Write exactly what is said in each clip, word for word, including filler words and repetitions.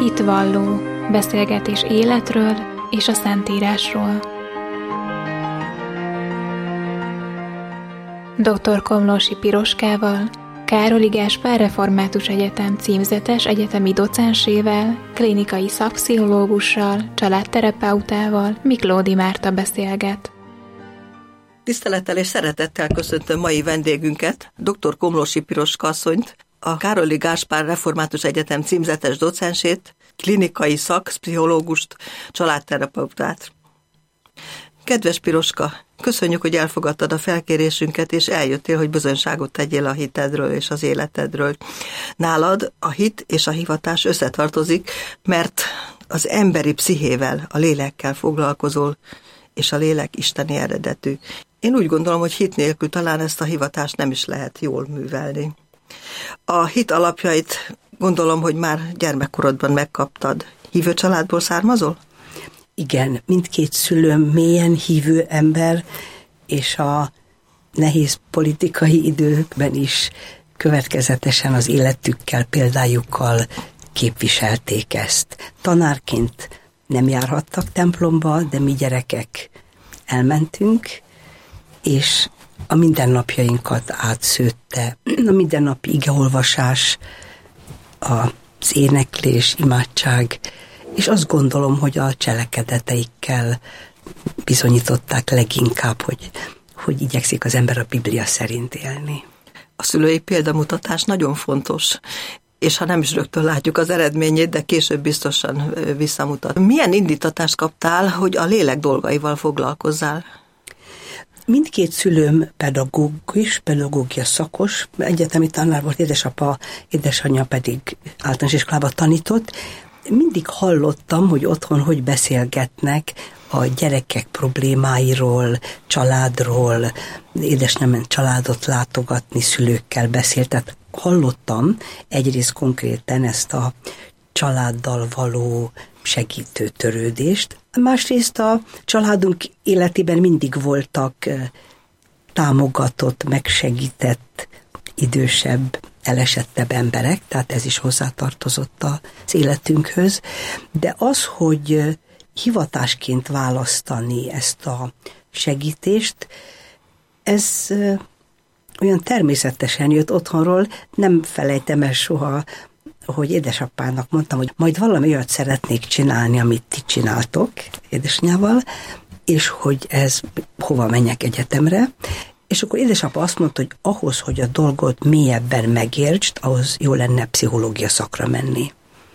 hitvalló, beszélgetés életről és a Szentírásról. doktor Komlósi Piroskával, Károli Gáspár Református Egyetem címzetes egyetemi docensével, klinikai szakpszichológussal, családterapeutával Miklódi Márta beszélget. Tisztelettel és szeretettel köszöntöm mai vendégünket, doktor Komlósi Piroska asszonyt, a Károli Gáspár Református Egyetem címzetes docensét, klinikai szakpszichológust, családterapeutát. Kedves Piroska, köszönjük, hogy elfogadtad a felkérésünket, és eljöttél, hogy bizonyságot tegyél a hitedről és az életedről. Nálad a hit és a hivatás összetartozik, mert az emberi pszichével, a lélekkel foglalkozol, és a lélek isteni eredetű. Én úgy gondolom, hogy hit nélkül talán ezt a hivatást nem is lehet jól művelni. A hit alapjait gondolom, hogy már gyermekkorodban megkaptad. Hívő családból származol? Igen, mindkét szülőm mélyen hívő ember, és a nehéz politikai időkben is következetesen az életükkel, példájukkal képviselték ezt. Tanárként nem járhattak templomba, de mi gyerekek elmentünk, és a mindennapjainkat átszőtte. A mindennapi igeolvasás, az éneklés, imádság, és azt gondolom, hogy a cselekedeteikkel bizonyították leginkább, hogy, hogy igyekszik az ember a Biblia szerint élni. A szülői példamutatás nagyon fontos, és ha nem is rögtön látjuk az eredményét, de később biztosan visszamutat. Milyen indítatást kaptál, hogy a lélek dolgaival foglalkozzál? Mindkét szülőm pedagógus, pedagógia szakos, egyetemi tanár volt, édesapa, édesanyja pedig általános iskolában tanított. Mindig hallottam, hogy otthon hogy beszélgetnek a gyerekek problémáiról, családról, édesanyám családot látogatni, szülőkkel beszélt, tehát hallottam egyrészt konkrétan ezt a családdal való segítő törődést, másrészt a családunk életében mindig voltak támogatott, megsegített, idősebb, elesettebb emberek, tehát ez is hozzátartozott az életünkhöz, de az, hogy hivatásként választani ezt a segítést, ez olyan természetesen jött otthonról, nem felejtem el soha, hogy édesapának mondtam, hogy majd valami olyat szeretnék csinálni, amit ti csináltok édesanyával, és hogy ez hova menjek egyetemre, és akkor édesapa azt mondta, hogy ahhoz, hogy a dolgot mélyebben megértsd, ahhoz jó lenne pszichológia szakra menni.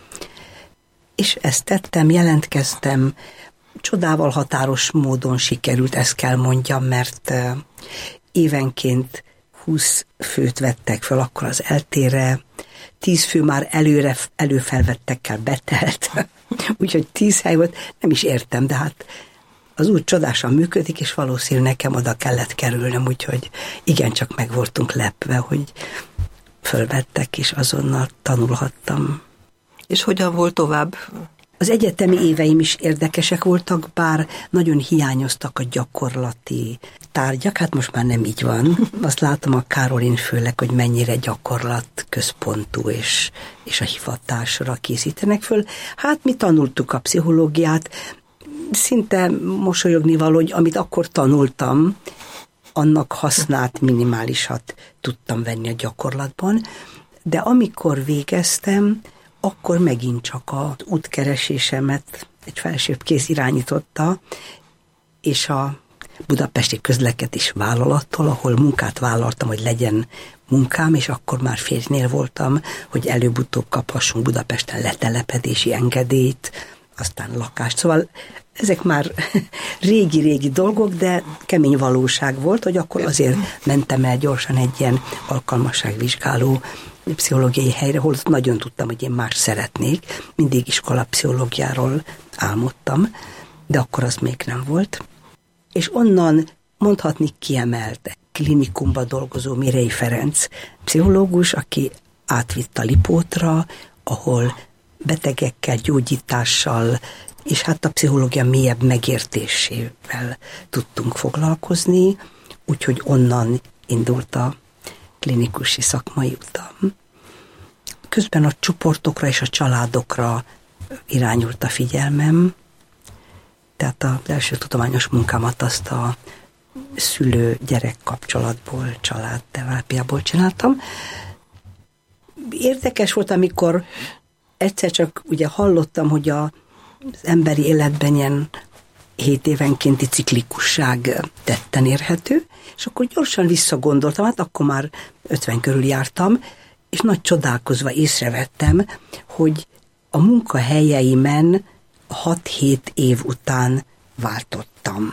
És ezt tettem, jelentkeztem, csodával határos módon sikerült, ezt kell mondjam, mert évenként húsz főt vettek fel akkor az eltére, tíz fő már előre, előfelvettekkel betelt, úgyhogy tíz hely volt, nem is értem, de hát az úgy csodásan működik, és valószínűleg nekem oda kellett kerülnöm, úgyhogy igencsak meg voltunk lepve, hogy fölvettek, és azonnal tanulhattam. És hogyan volt tovább? Az egyetemi éveim is érdekesek voltak, bár nagyon hiányoztak a gyakorlati tárgyak, hát most már nem így van. Azt látom a Károlin főleg, hogy mennyire gyakorlat központú, és, és a hivatásra készítenek föl. Hát mi tanultuk a pszichológiát, szinte mosolyogni való, hogy amit akkor tanultam, annak hasznát minimálisat tudtam venni a gyakorlatban, de amikor végeztem, akkor megint csak az útkeresésemet egy felsőbb kéz irányította, és a budapesti közlekedés vállalattól, ahol munkát vállaltam, hogy legyen munkám, és akkor már férjnél voltam, hogy előbb-utóbb kaphassunk Budapesten letelepedési engedélyt, aztán lakást. Szóval ezek már régi-régi dolgok, de kemény valóság volt, hogy akkor azért mentem el gyorsan egy ilyen alkalmasságvizsgáló pszichológiai helyre, hol nagyon tudtam, hogy én más szeretnék. Mindig iskolapszichológiáról álmodtam, de akkor az még nem volt. És onnan mondhatni kiemelt klinikumba dolgozó Mirei Ferenc pszichológus, aki átvitt a Lipótra, ahol betegekkel, gyógyítással, és hát a pszichológia mélyebb megértésével tudtunk foglalkozni, úgyhogy onnan indult a klinikusi szakmai utam. Közben a csoportokra és a családokra irányult a figyelmem. Tehát az első tudományos munkámat azt a szülő-gyerek kapcsolatból, családterápiából csináltam. Érdekes volt, amikor egyszer csak ugye hallottam, hogy a, az emberi életben ilyen hét évenkénti ciklikusság tetten érhető, és akkor gyorsan visszagondoltam, hát akkor már ötven körül jártam, és nagy csodálkozva észrevettem, hogy a munkahelyeimen hat-hét év után váltottam.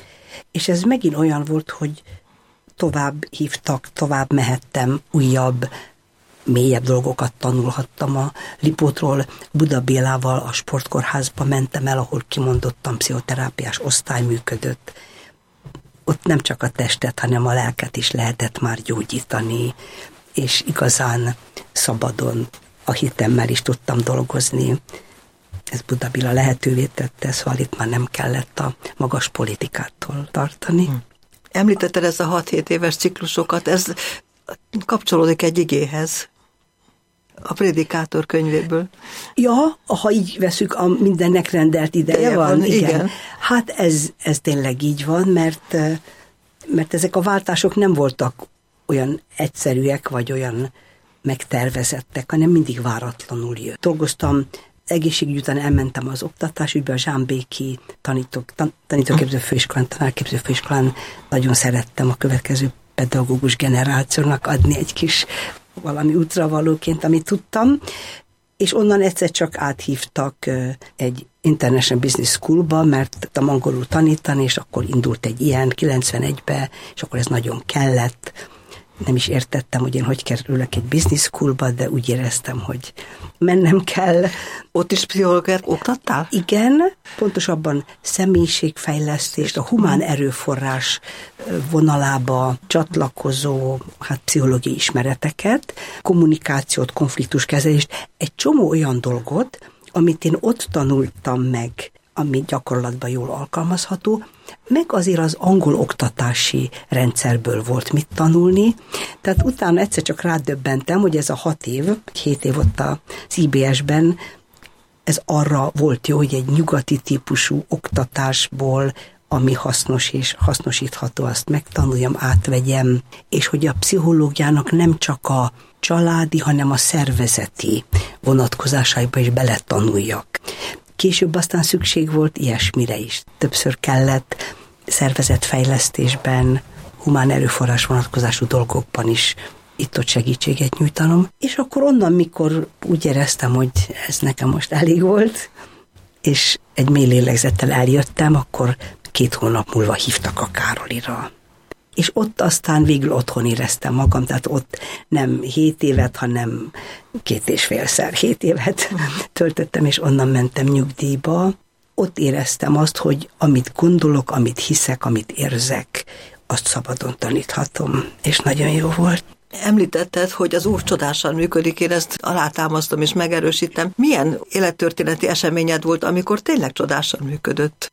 És ez megint olyan volt, hogy tovább hívtak, tovább mehettem, újabb, mélyebb dolgokat tanulhattam a Lipótról. Buda Bélával a sportkórházba mentem el, ahol kimondottan pszichoterápiás osztály működött. Ott nem csak a testet, hanem a lelket is lehetett már gyógyítani, és igazán szabadon a hitemmel is tudtam dolgozni. Ez Buda Béla lehetővé tette, szóval itt már nem kellett a magas politikától tartani. Hm. Említetted ezt a hat-hét éves ciklusokat, ez kapcsolódik egy igéhez, a Prédikátor könyvéből. Ja, ha így veszük, a mindennek rendelt ideje van, van, igen. igen. Hát ez, ez tényleg így van, mert, mert ezek a váltások nem voltak olyan egyszerűek, vagy olyan megtervezettek, hanem mindig váratlanul jött. Dolgoztam egészségügy után, elmentem az oktatásügybe, a Zsámbéki tanítók, tan, tanítóképző főiskolán, tanárképző főiskolán. Nagyon szerettem a következő pedagógus generációnak adni egy kis valami útravalóként, amit tudtam, és onnan egyszer csak áthívtak egy International Business Schoolba, mert a angolul tanítani, és akkor indult egy ilyen kilencvenegybe, és akkor ez nagyon kellett. Nem is értettem, hogy én hogy kerülök egy business schoolba, de úgy éreztem, hogy mennem kell. Ott is pszichológiát oktattál? Igen, pontosabban személyiségfejlesztést, a humán erőforrás vonalába csatlakozó hát, pszichológiai ismereteket, kommunikációt, konfliktuskezelést, egy csomó olyan dolgot, amit én ott tanultam meg, ami gyakorlatban jól alkalmazható, meg azért az angol oktatási rendszerből volt mit tanulni. Tehát utána egyszer csak rádöbbentem, hogy ez a hat év, hét év ott az i bé es-ben, ez arra volt jó, hogy egy nyugati típusú oktatásból, ami hasznos és hasznosítható, azt megtanuljam, átvegyem, és hogy a pszichológiának nem csak a családi, hanem a szervezeti vonatkozásaiba is beletanuljak. Később aztán szükség volt ilyesmire is. Többször kellett szervezetfejlesztésben, humán erőforrás vonatkozású dolgokban is itt-ott segítséget nyújtanom. És akkor onnan, mikor úgy éreztem, hogy ez nekem most elég volt, és egy mély lélegzettel eljöttem, akkor két hónap múlva hívtak a Károlira. És ott aztán végül otthon éreztem magam, tehát ott nem hét évet, hanem két és félszer hét évet töltöttem, és onnan mentem nyugdíjba. Ott éreztem azt, hogy amit gondolok, amit hiszek, amit érzek, azt szabadon taníthatom, és nagyon jó volt. Említetted, hogy az Úr csodásan működik, én ezt alátámasztom és megerősítem. Milyen élettörténeti eseményed volt, amikor tényleg csodásan működött?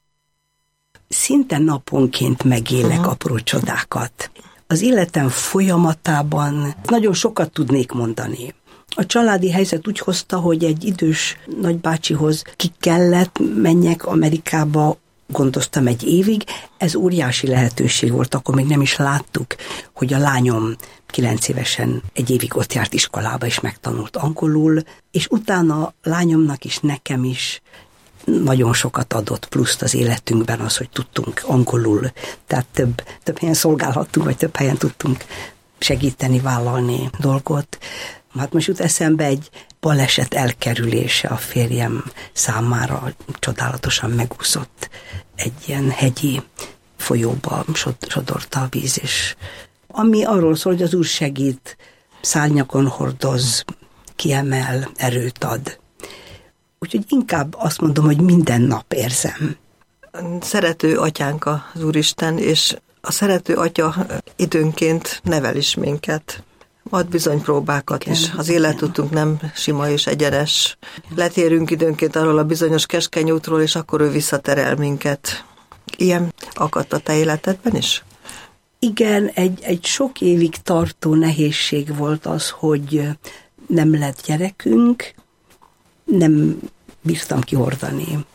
Szinte naponként megélek uh-huh. apró csodákat. Az életem folyamatában nagyon sokat tudnék mondani. A családi helyzet úgy hozta, hogy egy idős nagybácsihoz ki kellett menjek Amerikába, gondoztam egy évig. Ez óriási lehetőség volt, akkor még nem is láttuk, hogy a lányom kilenc évesen egy évig ott járt iskolába, és megtanult angolul, és utána a lányomnak is, nekem is nagyon sokat adott pluszt az életünkben az, hogy tudtunk angolul, tehát több, több helyen szolgálhattunk, vagy több helyen tudtunk segíteni, vállalni dolgot. Hát most jut eszembe egy baleset elkerülése a férjem számára, csodálatosan megúszott egy ilyen hegyi folyóba, sodorta a víz, és ami arról szól, hogy az Úr segít, szárnyakon hordoz, kiemel, erőt ad. Úgyhogy inkább azt mondom, hogy minden nap érzem. Szerető atyánk az Úristen, és a szerető atya időnként nevel is minket. Ad bizony próbákat igen, is. Az életutunk nem sima és egyenes. Letérünk időnként arról a bizonyos keskeny útról, és akkor ő visszaterel minket. Ilyen akadt a te életedben is? Igen, egy, egy sok évig tartó nehézség volt az, hogy nem lett gyerekünk, nem bírtam kihordani.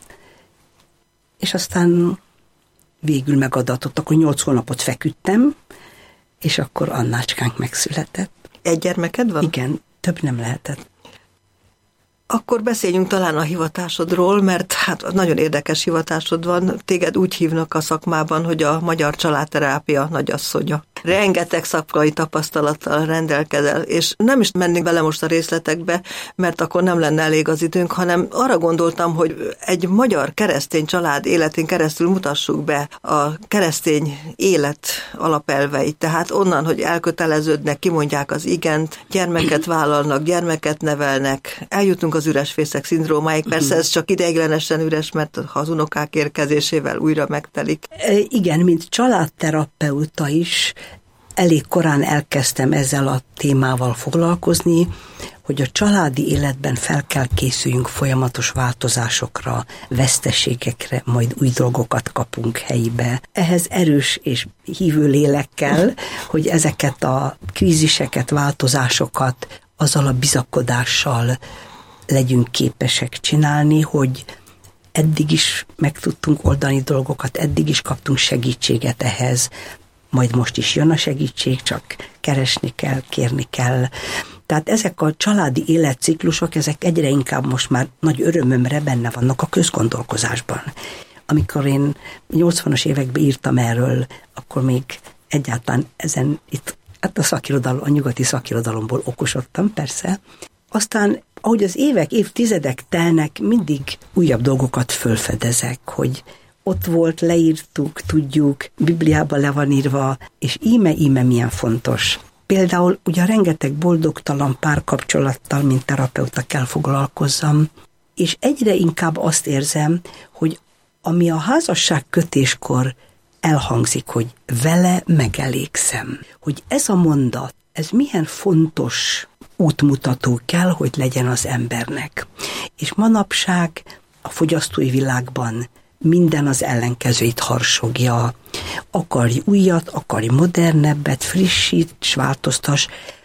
És aztán végül megadatott, akkor nyolc hónapot feküdtem, és akkor Annácskánk megszületett. Egy gyermeked van? Igen, több nem lehetett. Akkor beszéljünk talán a hivatásodról, mert hát nagyon érdekes hivatásod van. Téged úgy hívnak a szakmában, hogy a magyar családterápia nagyasszonya. Rengeteg szakmai tapasztalattal rendelkezel, és nem is mennék bele most a részletekbe, mert akkor nem lenne elég az időnk, hanem arra gondoltam, hogy egy magyar keresztény család életén keresztül mutassuk be a keresztény élet alapelveit. Tehát onnan, hogy elköteleződnek, kimondják az igent, gyermeket vállalnak, gyermeket nevelnek, eljutunk az üresfészek szindrómáig. Persze ez csak ideiglenesen üres, mert ha az unokák érkezésével újra megtelik. Igen, mint családterapeuta is elég korán elkezdtem ezzel a témával foglalkozni, hogy a családi életben fel kell készüljünk folyamatos változásokra, veszteségekre, majd új dolgokat kapunk helybe. Ehhez erős és hívő lélek kell, hogy ezeket a kríziseket, változásokat azzal a bizakodással legyünk képesek csinálni, hogy eddig is meg tudtunk oldani dolgokat, eddig is kaptunk segítséget ehhez, majd most is jön a segítség, csak keresni kell, kérni kell. Tehát ezek a családi életciklusok, ezek egyre inkább most már nagy örömömre benne vannak a közgondolkozásban. Amikor én nyolcvanas években írtam erről, akkor még egyáltalán ezen itt, hát a szakirodalom, a nyugati szakirodalomból okosodtam, persze. Aztán, ahogy az évek, évtizedek telnek, mindig újabb dolgokat fölfedezek, hogy ott volt, leírtuk, tudjuk, Bibliában le van írva, és íme-íme milyen fontos. Például ugye rengeteg boldogtalan párkapcsolattal, mint terapeuta kell foglalkozzam, és egyre inkább azt érzem, hogy ami a házasság kötéskor elhangzik, hogy vele megelégszem, hogy ez a mondat, ez milyen fontos útmutató kell, hogy legyen az embernek. És manapság a fogyasztói világban minden az ellenkezőit harsogja. Akarj újat, akarj modernebbet, frissíts, változtass.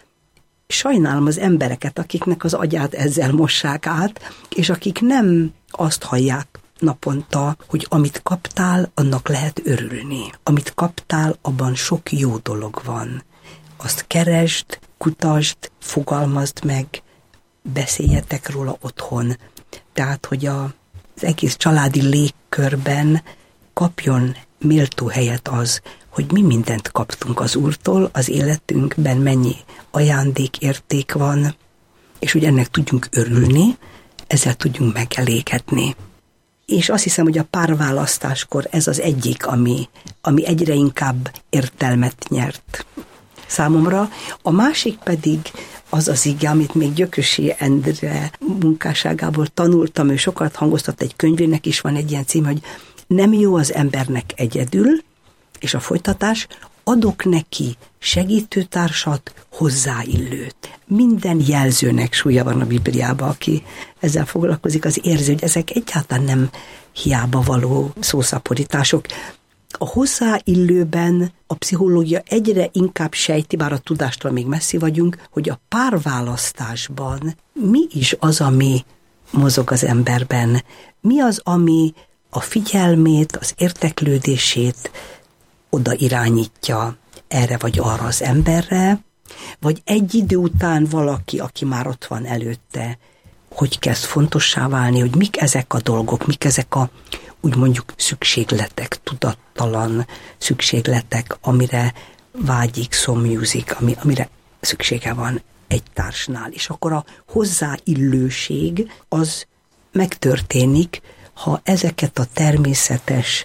Sajnálom az embereket, akiknek az agyát ezzel mossák át, és akik nem azt hallják naponta, hogy amit kaptál, annak lehet örülni. Amit kaptál, abban sok jó dolog van. Azt keresd, kutasd, fogalmazd meg, beszéljetek róla otthon. Tehát, hogy a az egész családi légkörben kapjon méltó helyet az, hogy mi mindent kaptunk az Úrtól, az életünkben mennyi ajándékérték van, és hogy ennek tudjunk örülni, ezzel tudjunk megelégedni. És azt hiszem, hogy a párválasztáskor ez az egyik, ami, ami egyre inkább értelmet nyert számomra. A másik pedig az az ige, amit még Gyökösi Endre munkásságából tanultam, ő sokat hangoztat egy könyvének is, van egy ilyen cím, hogy nem jó az embernek egyedül, és a folytatás, adok neki segítőtársat, hozzáillőt. Minden jelzőnek súlya van a Bibliában, aki ezzel foglalkozik, az érző, hogy ezek egyáltalán nem hiába való szószaporítások. A hozzáillőben a pszichológia egyre inkább sejti, bár a tudástól még messzi vagyunk, hogy a párválasztásban mi is az, ami mozog az emberben, mi az, ami a figyelmét, az érdeklődését oda irányítja erre vagy arra az emberre, vagy egy idő után valaki, aki már ott van előtte, hogy kezd fontossá válni, hogy mik ezek a dolgok, mik ezek a úgy mondjuk szükségletek, tudattalan szükségletek, amire vágyik, szomjúzik, ami, amire szüksége van egy társnál. És akkor a hozzáillőség az megtörténik, ha ezeket a természetes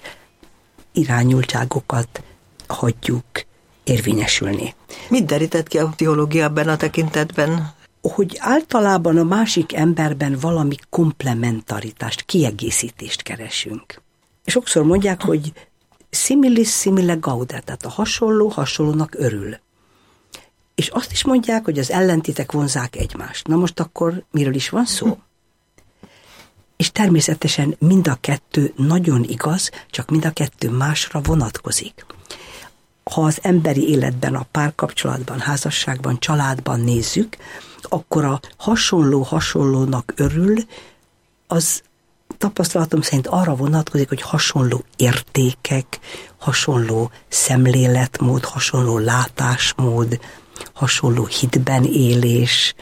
irányultságokat hagyjuk érvényesülni. Mit derített ki a pszichológia ebben a tekintetben? Hogy általában a másik emberben valami komplementaritást, kiegészítést keresünk. Sokszor mondják, hogy similis simile gaudet, tehát a hasonló hasonlónak örül. És azt is mondják, hogy az ellentétek vonzák egymást. Na most akkor miről is van szó? És természetesen mind a kettő nagyon igaz, csak mind a kettő másra vonatkozik. Ha az emberi életben, a párkapcsolatban, házasságban, családban nézzük, akkor a hasonló hasonlónak örül, az tapasztalatom szerint arra vonatkozik, hogy hasonló értékek, hasonló szemléletmód, hasonló látásmód, hasonló hitben élés,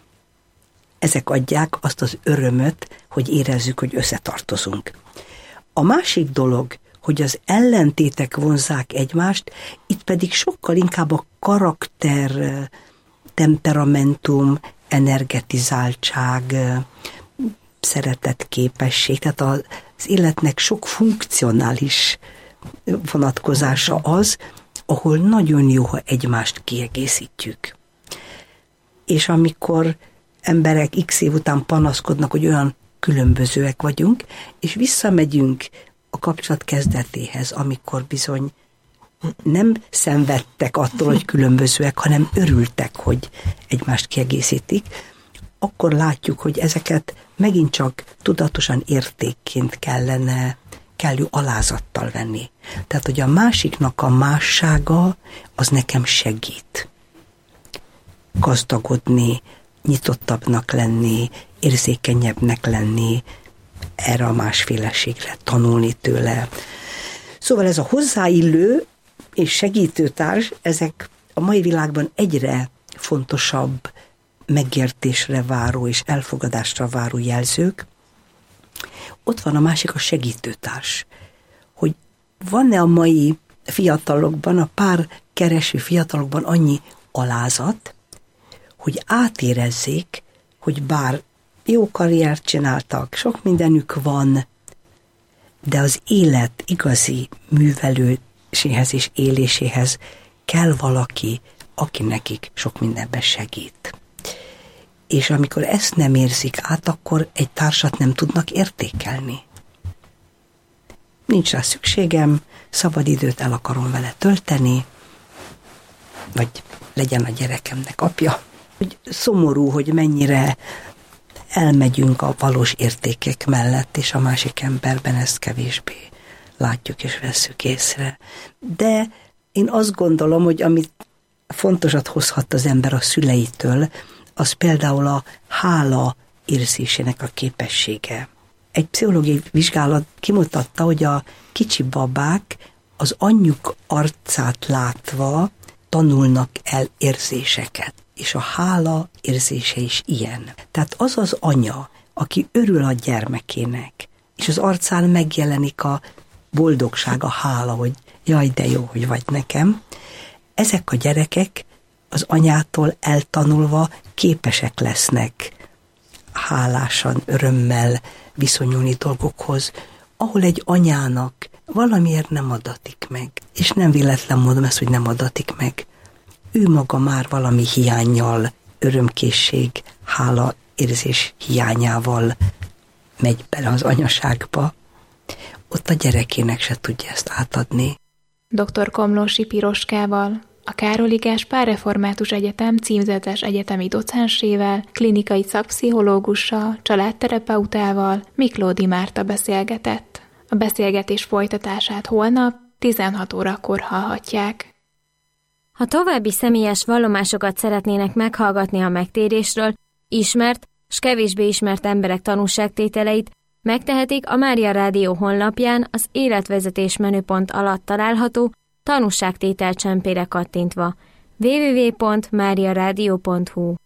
ezek adják azt az örömöt, hogy érezzük, hogy összetartozunk. A másik dolog, hogy az ellentétek vonzzák egymást, itt pedig sokkal inkább a karakter, temperamentum, energetizáltság, szeretetképesség, tehát az életnek sok funkcionális vonatkozása az, ahol nagyon jó, ha egymást kiegészítjük. És amikor emberek x év után panaszkodnak, hogy olyan különbözőek vagyunk, és visszamegyünk a kapcsolat kezdetéhez, amikor bizony nem szenvedtek attól, hogy különbözőek, hanem örültek, hogy egymást kiegészítik, akkor látjuk, hogy ezeket megint csak tudatosan értékként kellene, kellő alázattal venni. Tehát, hogy a másiknak a mássága, az nekem segít. Gazdagodni, nyitottabbnak lenni, érzékenyebbnek lenni, erre a másféleségre tanulni tőle. Szóval ez a hozzáillő és segítőtárs, ezek a mai világban egyre fontosabb megértésre váró és elfogadásra váró jelzők. Ott van a másik, a segítőtárs. Hogy van-e a mai fiatalokban, a pár kereső fiatalokban annyi alázat, hogy átérezzék, hogy bár jó karriert csináltak, sok mindenük van, de az élet igazi művelőséhez és éléséhez kell valaki, aki nekik sok mindenben segít. És amikor ezt nem érzik át, akkor egy társat nem tudnak értékelni. Nincs rá szükségem, szabadidőt el akarom vele tölteni, vagy legyen a gyerekemnek apja. Hogy szomorú, hogy mennyire elmegyünk a valós értékek mellett, és a másik emberben ezt kevésbé látjuk és vesszük észre. De én azt gondolom, hogy amit fontosat hozhat az ember a szüleitől, az például a hála érzésének a képessége. Egy pszichológiai vizsgálat kimutatta, hogy a kicsi babák az anyjuk arcát látva tanulnak el érzéseket, és a hála érzése is ilyen. Tehát az az anya, aki örül a gyermekének, és az arcán megjelenik a boldogság, a hála, hogy jaj, de jó, hogy vagy nekem, ezek a gyerekek az anyától eltanulva képesek lesznek hálásan, örömmel viszonyulni dolgokhoz, ahol egy anyának valamiért nem adatik meg. És nem véletlen mondom ezt, hogy nem adatik meg. Ő maga már valami hiánnyal, örömkészség, hála érzés hiányával megy bele az anyaságba. Ott a gyerekének se tudja ezt átadni. doktor Komlósi Piroskával, a Károli Gáspár Református Egyetem címzetes egyetemi docensével, klinikai szakpszichológussal, családterapeutával, Miklódi Márta beszélgetett. A beszélgetés folytatását holnap tizenhat órakor hallhatják. Ha további személyes vallomásokat szeretnének meghallgatni a megtérésről, ismert s kevésbé ismert emberek tanúságtételeit, megtehetik a Mária Rádió honlapján az életvezetés menüpont alatt található tanúságtétel csempére kattintva. double-u double-u double-u pont mária rádió pont hu